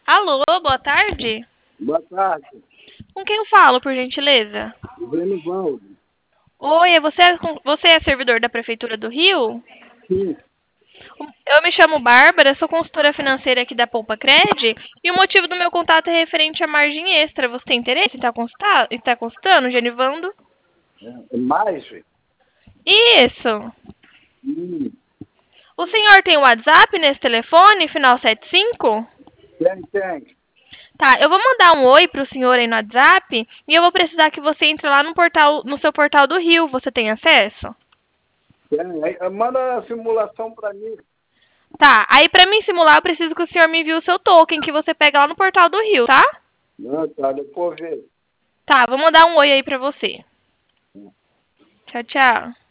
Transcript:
Alô, boa tarde. Boa tarde. Com quem eu falo, por gentileza? Benivaldo. Oi, você é servidor da Prefeitura do Rio? Sim. Eu me chamo Bárbara, sou consultora financeira aqui da Poupa Cred e o motivo do meu contato é referente à margem extra. Você tem interesse em estar consultando, Genivando? É mais? Isso. Hum. O senhor tem o WhatsApp nesse telefone, final 75? Tem. Tá, eu vou mandar um oi pro senhor aí no WhatsApp e eu vou precisar que você entre lá no seu portal do Rio. Você tem acesso? Tem. Aí, manda a simulação para mim. Tá, aí pra mim simular eu preciso que o senhor me envie o seu token que você pega lá no portal do Rio, tá? Não, tá, depois vê. Tá, vou mandar um oi aí pra você. Tchau, tchau.